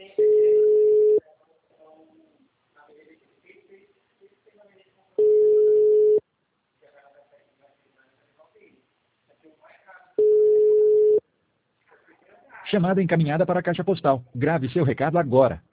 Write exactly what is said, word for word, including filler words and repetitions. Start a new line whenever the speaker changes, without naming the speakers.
Chamada encaminhada para a caixa postal. Grave seu recado agora.